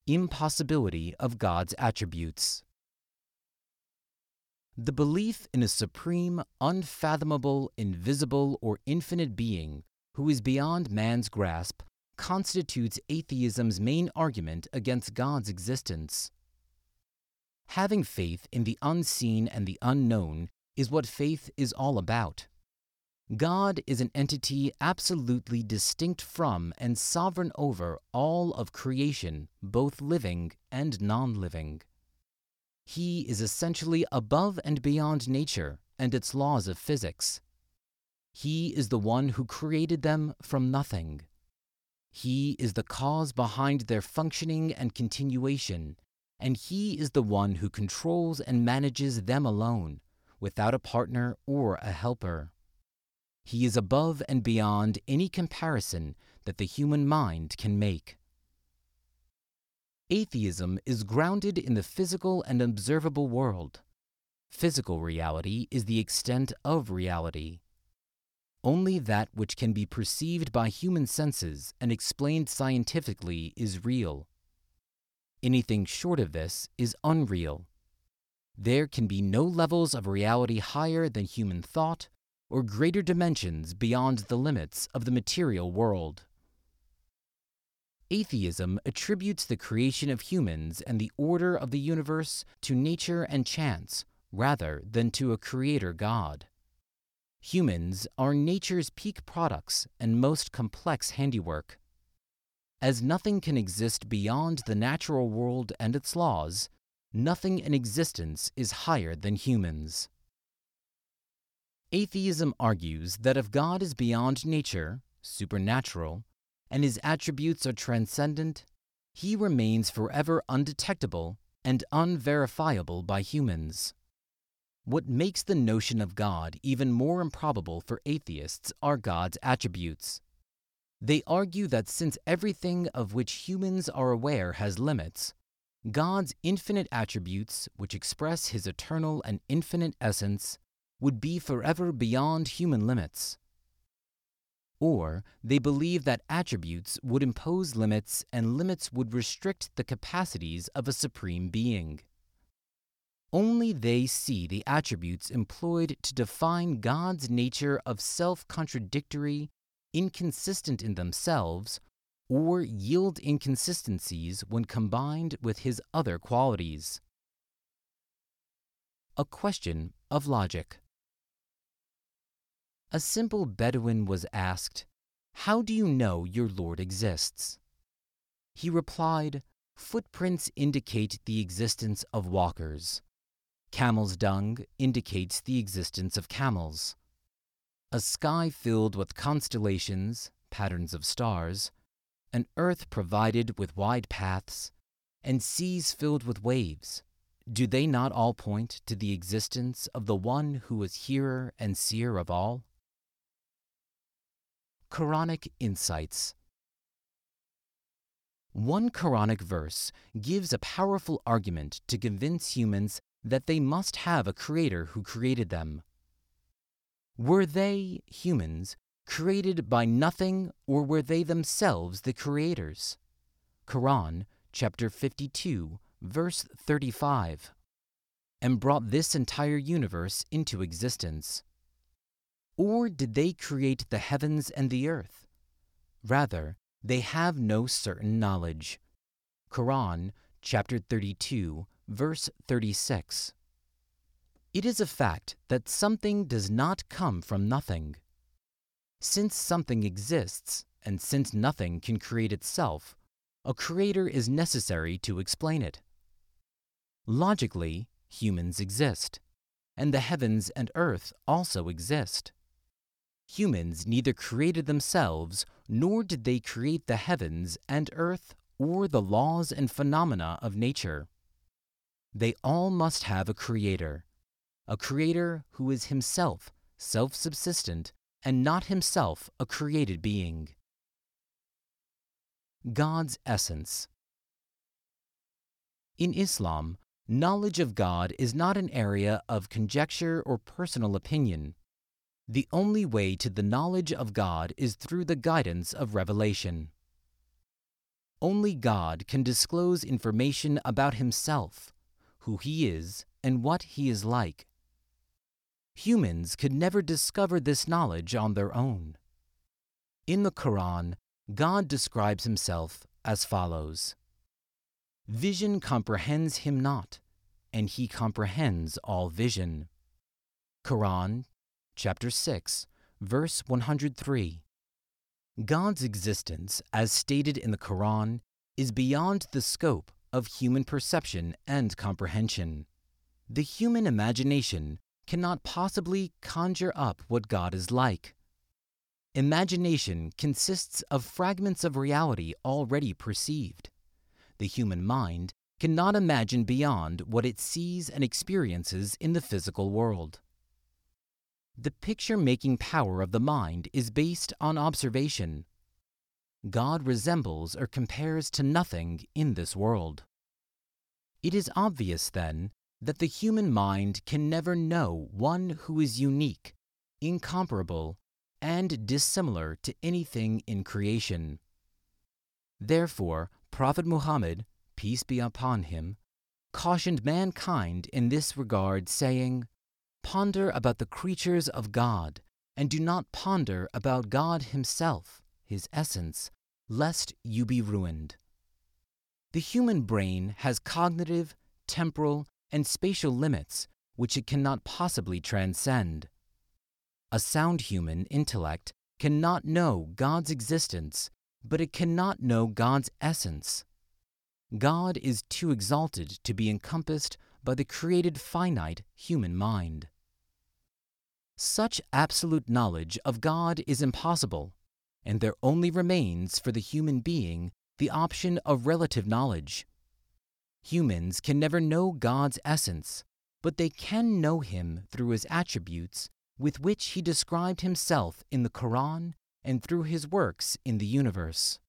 Impossibility of God's attributes. The belief in a supreme, unfathomable, invisible, or infinite being who is beyond man's grasp constitutes atheism's main argument against God's existence. Having faith in the unseen and the unknown is what faith is all about. God is an entity absolutely distinct from and sovereign over all of creation, both living and non-living. He is essentially above and beyond nature and its laws of physics. He is the one who created them from nothing. He is the cause behind their functioning and continuation, and He is the one who controls and manages them alone, without a partner or a helper. He is above and beyond any comparison that the human mind can make. Atheism is grounded in the physical and observable world. Physical reality is the extent of reality. Only that which can be perceived by human senses and explained scientifically is real. Anything short of this is unreal. There can be no levels of reality higher than human thought or greater dimensions beyond the limits of the material world. Atheism attributes the creation of humans and the order of the universe to nature and chance rather than to a creator God. Humans are nature's peak products and most complex handiwork. As nothing can exist beyond the natural world and its laws, nothing in existence is higher than humans. Atheism argues that if God is beyond nature, supernatural, and His attributes are transcendent, He remains forever undetectable and unverifiable by humans. What makes the notion of God even more improbable for atheists are God's attributes. They argue that since everything of which humans are aware has limits, God's infinite attributes, which express His eternal and infinite essence, would be forever beyond human limits. Or they believe that attributes would impose limits and limits would restrict the capacities of a supreme being. Only they see the attributes employed to define God's nature of self-contradictory, inconsistent in themselves, or yield inconsistencies when combined with His other qualities. A question of logic. A simple Bedouin was asked, "How do you know your Lord exists?" He replied, "Footprints indicate the existence of walkers. Camel's dung indicates the existence of camels. A sky filled with constellations, patterns of stars, an earth provided with wide paths, and seas filled with waves. Do they not all point to the existence of the one who is hearer and seer of all?" Quranic insights. One Quranic verse gives a powerful argument to convince humans that they must have a creator who created them. Were they, humans, created by nothing, or were they themselves the creators? Quran, chapter 52, verse 35. And brought this entire universe into existence. Or did they create the heavens and the earth? Rather, they have no certain knowledge. Quran, chapter 32, verse 36. It is a fact that something does not come from nothing. Since something exists, and since nothing can create itself, a creator is necessary to explain it. Logically, humans exist, and the heavens and earth also exist. Humans neither created themselves, nor did they create the heavens and earth or the laws and phenomena of nature. They all must have a creator who is himself self-subsistent and not himself a created being. God's essence. In Islam, knowledge of God is not an area of conjecture or personal opinion. The only way to the knowledge of God is through the guidance of revelation. Only God can disclose information about himself, who he is, and what he is like. Humans could never discover this knowledge on their own. In the Quran, God describes himself as follows: "Vision comprehends him not, and he comprehends all vision." Quran, chapter 6, verse 103. God's existence, as stated in the Quran, is beyond the scope of human perception and comprehension. The human imagination cannot possibly conjure up what God is like. Imagination consists of fragments of reality already perceived. The human mind cannot imagine beyond what it sees and experiences in the physical world. The picture-making power of the mind is based on observation. God resembles or compares to nothing in this world. It is obvious, then, that the human mind can never know one who is unique, incomparable, and dissimilar to anything in creation. Therefore, Prophet Muhammad, peace be upon him, cautioned mankind in this regard, saying, "Ponder about the creatures of God, and do not ponder about God himself, his essence, lest you be ruined." The human brain has cognitive, temporal, and spatial limits which it cannot possibly transcend. A sound human intellect cannot know God's existence, but it cannot know God's essence. God is too exalted to be encompassed by the created finite human mind. Such absolute knowledge of God is impossible, and there only remains for the human being the option of relative knowledge. Humans can never know God's essence, but they can know him through his attributes with which he described himself in the Quran and through his works in the universe.